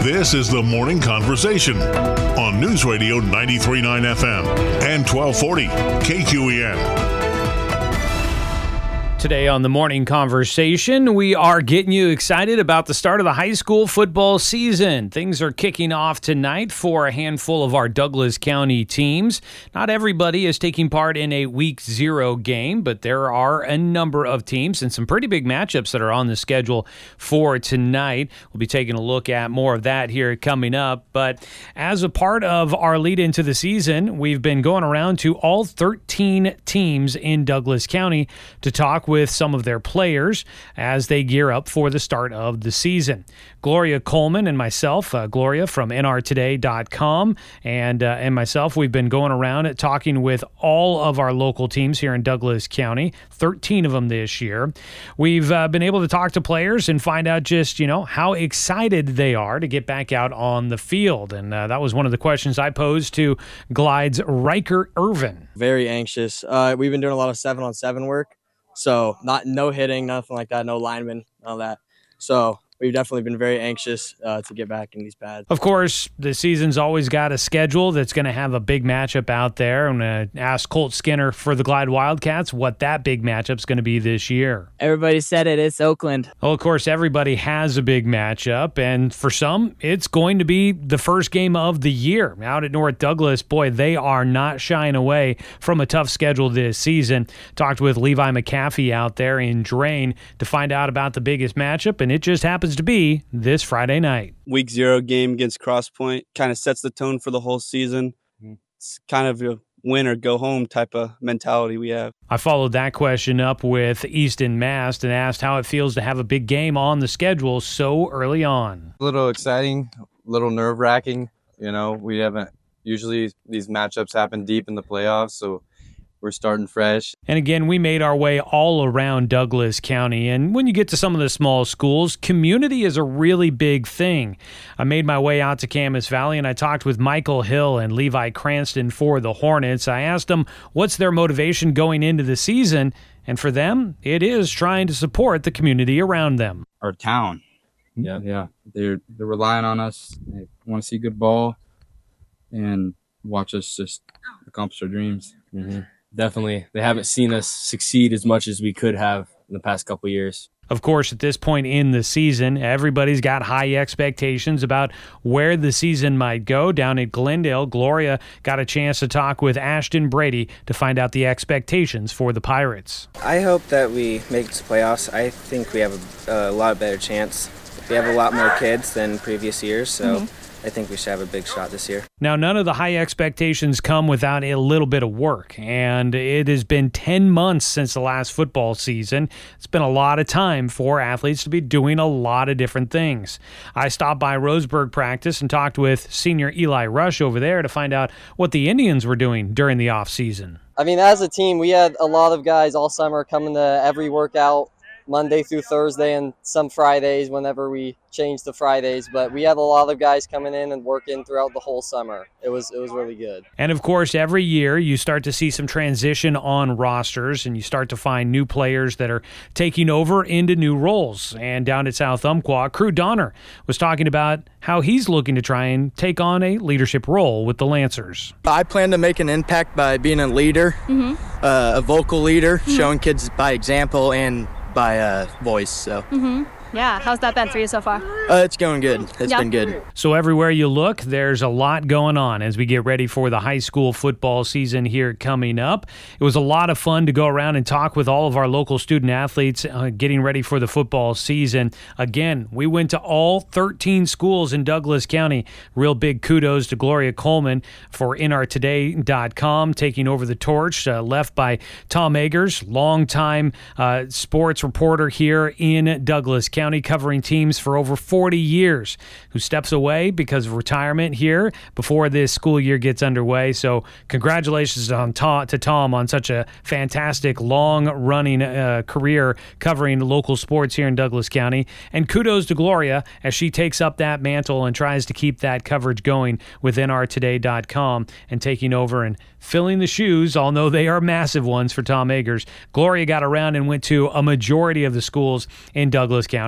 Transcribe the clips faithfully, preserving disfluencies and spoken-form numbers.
This is the Morning Conversation on News Radio ninety-three point nine F M and twelve forty K Q E N. Today on the Morning Conversation, we are getting you excited about the start of the high school football season. Things are kicking off tonight for a handful of our Douglas County teams. Not everybody is taking part in a week zero game, but there are a number of teams and some pretty big matchups that are on the schedule for tonight. We'll be taking a look at more of that here coming up. But as a part of our lead into the season, we've been going around to all thirteen teams in Douglas County to talk with with some of their players as they gear up for the start of the season. Gloria Coleman and myself, uh, Gloria from N R today dot com, and uh, and myself, we've been going around at talking with all of our local teams here in Douglas County, thirteen of them this year. We've uh, been able to talk to players and find out just, you know, how excited they are to get back out on the field. And uh, that was one of the questions I posed to Glide's Riker Irvin. Very anxious. Uh, we've been doing a lot of seven-on-seven work. So not no hitting, nothing like that, no linemen, all that. So we've definitely been very anxious uh, to get back in these pads. Of course, the season's always got a schedule that's going to have a big matchup out there. I'm going to ask Colt Skinner for the Glide Wildcats what that big matchup's going to be this year. Everybody said it. It's Oakland. Well, of course, everybody has a big matchup, and for some, it's going to be the first game of the year. Out at North Douglas, boy, they are not shying away from a tough schedule this season. Talked with Levi McAfee out there in Drain to find out about the biggest matchup, and it just happens to be this Friday night. Week zero game against Cross Point kind of sets the tone for the whole season. It's kind of a win or go home type of mentality we have. I followed that question up with Easton Mast and asked how it feels to have a big game on the schedule so early on. A little exciting, a little nerve-wracking. You know, we haven't usually these matchups happen deep in the playoffs, so we're starting fresh. And again, we made our way all around Douglas County. And when you get to some of the small schools, community is a really big thing. I made my way out to Camas Valley, and I talked with Michael Hill and Levi Cranston for the Hornets. I asked them what's their motivation going into the season. And for them, it is trying to support the community around them. Our town. Yeah, yeah. They're, they're relying on us. They want to see good ball and watch us just accomplish our dreams. Mm-hmm. Definitely. They haven't seen us succeed as much as we could have in the past couple of years. Of course, at this point in the season, everybody's got high expectations about where the season might go. Down at Glendale, Gloria got a chance to talk with Ashton Brady to find out the expectations for the Pirates. I hope that we make it to playoffs. I think we have a, a lot better chance. We have a lot more kids than previous years, so mm-hmm. I think we should have a big shot this year. Now, none of the high expectations come without a little bit of work, and it has been ten months since the last football season. It's been a lot of time for athletes to be doing a lot of different things. I stopped by Roseburg practice and talked with senior Eli Rush over there to find out what the Indians were doing during the offseason. I mean, as a team, we had a lot of guys all summer coming to every workout, Monday through Thursday and some Fridays whenever we changed to Fridays. But we had a lot of guys coming in and working throughout the whole summer. It was it was really good. And, of course, every year you start to see some transition on rosters and you start to find new players that are taking over into new roles. And down at South Umpqua, Crew Donner was talking about how he's looking to try and take on a leadership role with the Lancers. I plan to make an impact by being a leader, mm-hmm. uh, a vocal leader, mm-hmm. showing kids by example and by uh, voice. So mm-hmm. Yeah, how's that been for you so far? Uh, it's going good. It's yeah. been good. So everywhere you look, there's a lot going on as we get ready for the high school football season here coming up. It was a lot of fun to go around and talk with all of our local student athletes uh, getting ready for the football season. Again, we went to all thirteen schools in Douglas County. Real big kudos to Gloria Coleman for N R today dot com taking over the torch, uh, left by Tom Eggers, longtime uh, sports reporter here in Douglas County, covering teams for over forty years, who steps away because of retirement here before this school year gets underway. So congratulations on Tom, to Tom on such a fantastic long-running uh, career covering local sports here in Douglas County. And kudos to Gloria as she takes up that mantle and tries to keep that coverage going with N R today dot com and taking over and filling the shoes, although they are massive ones for Tom Eggers. Gloria got around and went to a majority of the schools in Douglas County.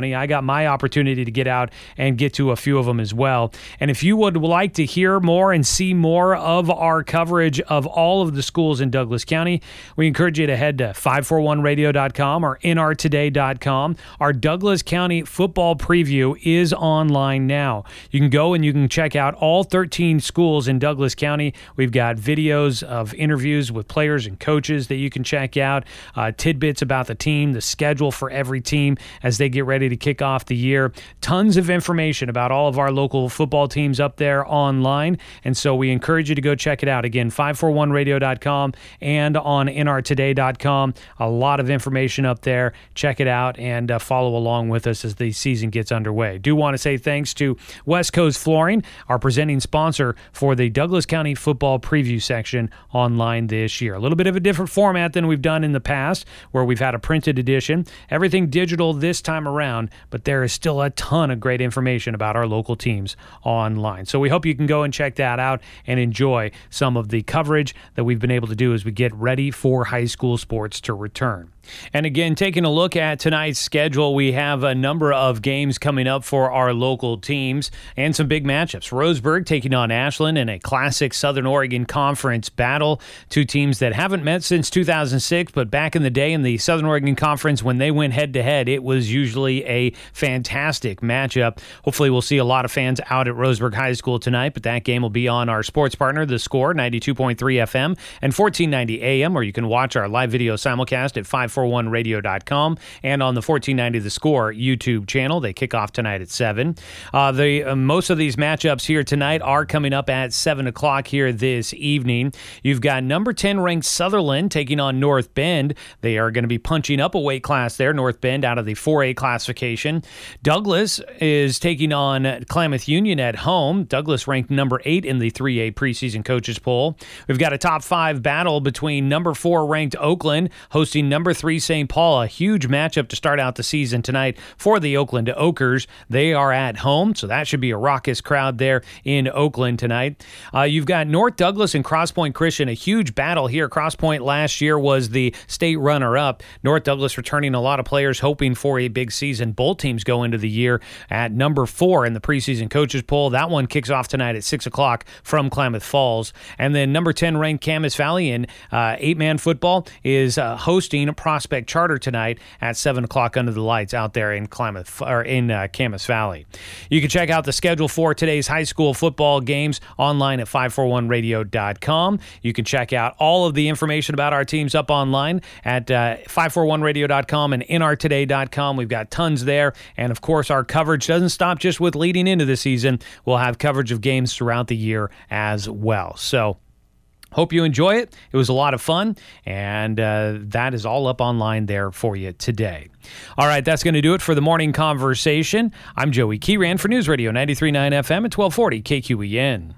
County. I got my opportunity to get out and get to a few of them as well. And if you would like to hear more and see more of our coverage of all of the schools in Douglas County, we encourage you to head to five forty-one radio dot com or N R today dot com. Our Douglas County football preview is online now. You can go and you can check out all thirteen schools in Douglas County. We've got videos of interviews with players and coaches that you can check out, uh, tidbits about the team, the schedule for every team as they get ready to kick off the year. Tons of information about all of our local football teams up there online, and so we encourage you to go check it out. Again, five forty-one radio dot com and on N R today dot com. A lot of information up there. Check it out and uh, follow along with us as the season gets underway. Do want to say thanks to West Coast Flooring, our presenting sponsor for the Douglas County football preview section online this year. A little bit of a different format than we've done in the past, where we've had a printed edition. Everything digital this time around, but there is still a ton of great information about our local teams online. So we hope you can go and check that out and enjoy some of the coverage that we've been able to do as we get ready for high school sports to return. And again, taking a look at tonight's schedule, we have a number of games coming up for our local teams and some big matchups. Roseburg taking on Ashland in a classic Southern Oregon Conference battle. Two teams that haven't met since two thousand six, but back in the day in the Southern Oregon Conference, when they went head-to-head, it was usually a fantastic matchup. Hopefully we'll see a lot of fans out at Roseburg High School tonight, but that game will be on our sports partner, The Score, ninety-two point three F M and fourteen ninety A M, or you can watch our live video simulcast at five forty-one radio dot com and on the fourteen ninety The Score YouTube channel. They kick off tonight at seven. Uh, the uh, most of these matchups here tonight are coming up at seven o'clock here this evening. You've got number ten ranked Sutherland taking on North Bend. They are going to be punching up a weight class there, North Bend out of the four A classification. Douglas is taking on Klamath Union at home. Douglas ranked number eight in the three A preseason coaches poll. We've got a top five battle between number four ranked Oakland hosting number three Saint Paul. A huge matchup to start out the season tonight for the Oakland Okers. They are at home, so that should be a raucous crowd there in Oakland tonight. Uh, you've got North Douglas and Cross Point Christian, a huge battle here. Cross Point last year was the state runner-up. North Douglas returning a lot of players hoping for a big season. Both teams go into the year at number four in the preseason coaches poll. That one kicks off tonight at six o'clock from Klamath Falls. And then number ten ranked Camas Valley in uh, eight-man football is uh, hosting a Prospect Charter tonight at seven o'clock under the lights out there in Klamath or in uh, Camas Valley. You can check out the schedule for today's high school football games online at five forty-one radio dot com. You can check out all of the information about our teams up online at uh, five forty-one radio dot com and N R today dot com. We've got tons there. And, of course, our coverage doesn't stop just with leading into the season. We'll have coverage of games throughout the year as well. So, hope you enjoy it. It was a lot of fun, and uh, that is all up online there for you today. All right, that's going to do it for the morning conversation. I'm Joey Keyran for News Radio ninety-three point nine F M at twelve forty K Q E N.